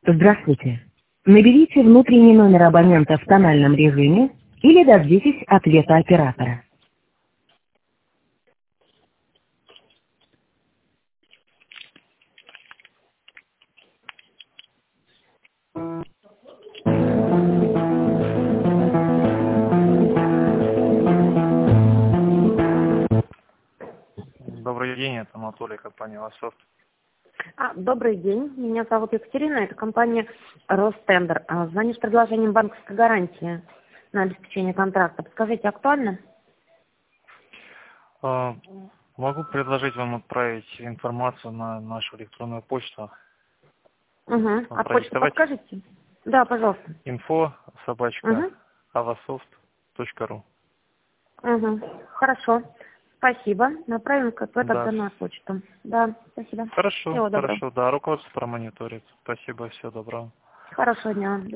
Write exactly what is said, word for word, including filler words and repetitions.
Здравствуйте. Наберите внутренний номер абонента в тональном режиме или дождитесь ответа оператора. Добрый день, это Анатолий, компания Лософт. А, добрый день, меня зовут Екатерина, это компания Ростендер. А, Звоню с предложением банковской гарантии на обеспечение контракта. Подскажите, актуально? А, Могу предложить вам отправить информацию на нашу электронную почту. Угу. Вам А почту продиктовать? подскажете? Да, пожалуйста. Инфо собачка Угу. авасофт точка ру. Угу. Хорошо. Спасибо. Направим как это Да. на почту. Да, спасибо. Хорошо, Всего доброго. хорошо, да, руководство промониторит. Спасибо, всего доброго. Хорошего дня.